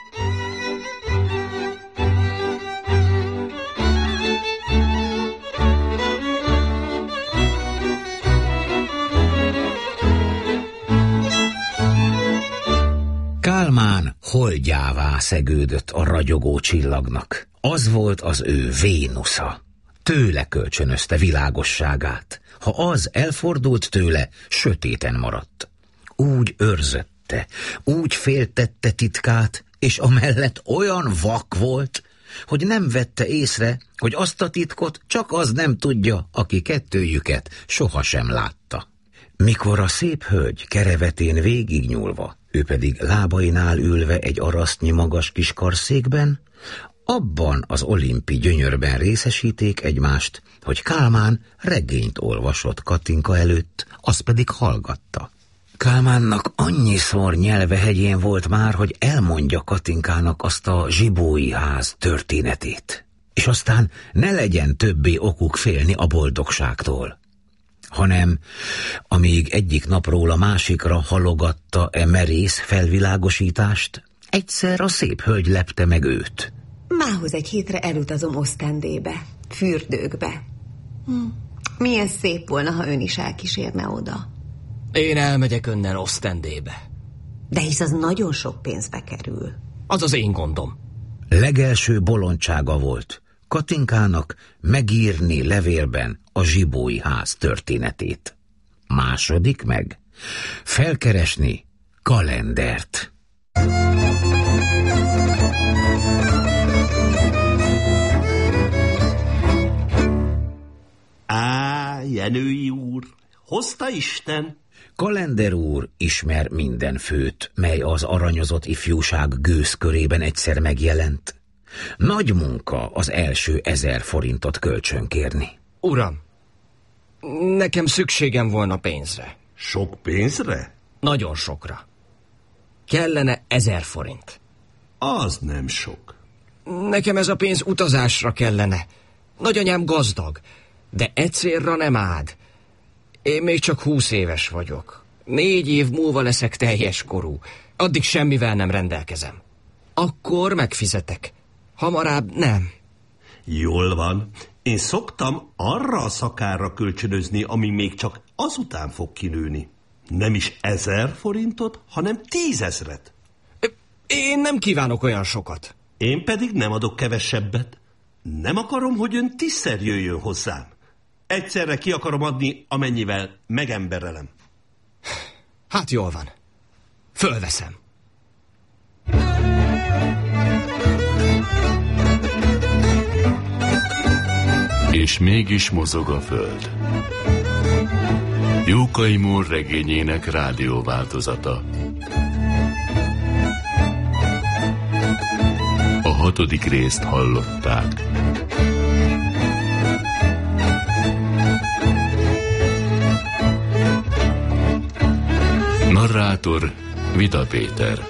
Kálmán holdjává szegődött a ragyogó csillagnak. Az volt az ő Vénusza. Tőle kölcsönözte világosságát. Ha az elfordult tőle, sötéten maradt. Úgy őrzötte, úgy féltette titkát, és amellett olyan vak volt, hogy nem vette észre, hogy azt a titkot csak az nem tudja, aki kettőjüket sohasem látta. Mikor a szép hölgy kerevetén végignyúlva, ő pedig lábainál ülve egy arasztnyi magas kis karszékben, abban az olimpi gyönyörben részesíték egymást, hogy Kálmán regényt olvasott Katinka előtt, azt pedig hallgatta. Kálmánnak annyiszor nyelve hegyén volt már, hogy elmondja Katinkának azt a zsibói ház történetét, és aztán ne legyen többé okuk félni a boldogságtól, hanem amíg egyik napról a másikra halogatta e merész felvilágosítást, egyszer a szép hölgy lepte meg őt. Mához egy hétre elutazom Osztendébe, fürdőkbe. Hm. Milyen szép volna, ha ön is elkísérne oda. Én elmegyek önnel Osztendébe. De hisz az nagyon sok pénzbe kerül. Az az én gondom. Legelső bolondsága volt Katinkának megírni levélben a zsibói ház történetét. Második meg felkeresni Kalendert. Á, Jenői úr, hozta Isten? Kalender úr ismer minden főt, mely az aranyozott ifjúság gőzkörében egyszer megjelent. Nagy munka az első ezer forintot kölcsönkérni. Uram, nekem szükségem volna pénzre. Sok pénzre? Nagyon sokra. Kellene ezer forint. Az nem sok. Nekem ez a pénz utazásra kellene. Nagyanyám gazdag, de egy célra nem ád. Én még csak húsz éves vagyok. Négy év múlva leszek teljes korú. Addig semmivel nem rendelkezem. Akkor megfizetek. Hamarabb nem. Jól van. Én szoktam arra a szakára kölcsönözni, ami még csak azután fog kinőni. Nem is ezer forintot, hanem tízezret. Én nem kívánok olyan sokat. Én pedig nem adok kevesebbet. Nem akarom, hogy ön tízszer jöjjön hozzám. Egyszerre ki akarom adni, amennyivel megemberelem. Hát jól van. Fölveszem. És mégis mozog a föld. Jókai Mór regényének rádióváltozata. A hatodik részt hallották. Narrátor Vida Péter.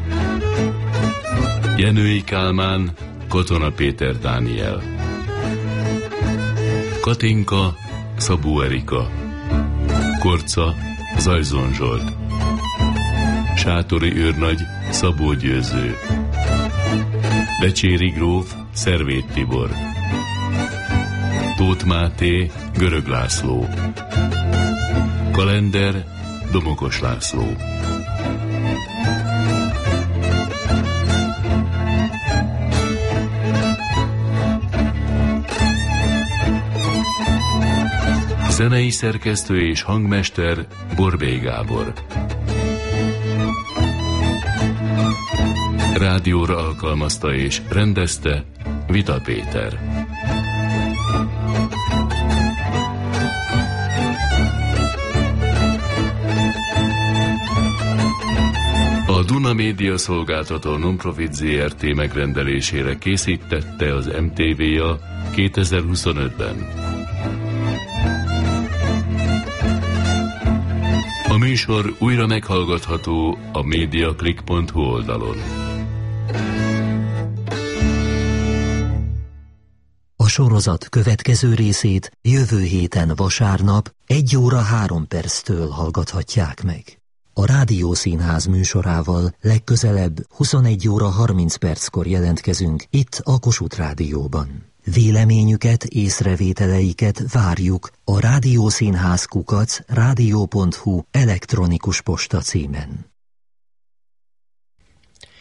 Jenői Kálmán Katona Péter Dániel. Katinka Szabó Erika. Korca Zajzon Zsolt. Sátori őrnagy Szabó Győző. Decséri gróf Szervét Tibor. Tóth Máté Görög László. Kalender Domokos László. Zenei szerkesztő és hangmester Borbély Gábor. Rádióra alkalmazta és rendezte Vida Péter. A Duna Média Szolgáltató Nonprofit zé er té megrendelésére készítette az em té vé-a kétezer-huszonötben. A műsor újra meghallgatható a mediaclick pont hu oldalon. A sorozat következő részét jövő héten vasárnap egy óra három perctől hallgathatják meg. A Rádiószínház műsorával legközelebb huszonegy óra harminc perckor jelentkezünk itt a Kossuth Rádióban. Véleményüket, észrevételeiket várjuk a rádiószínház kukac rádió pont hu elektronikus posta címen.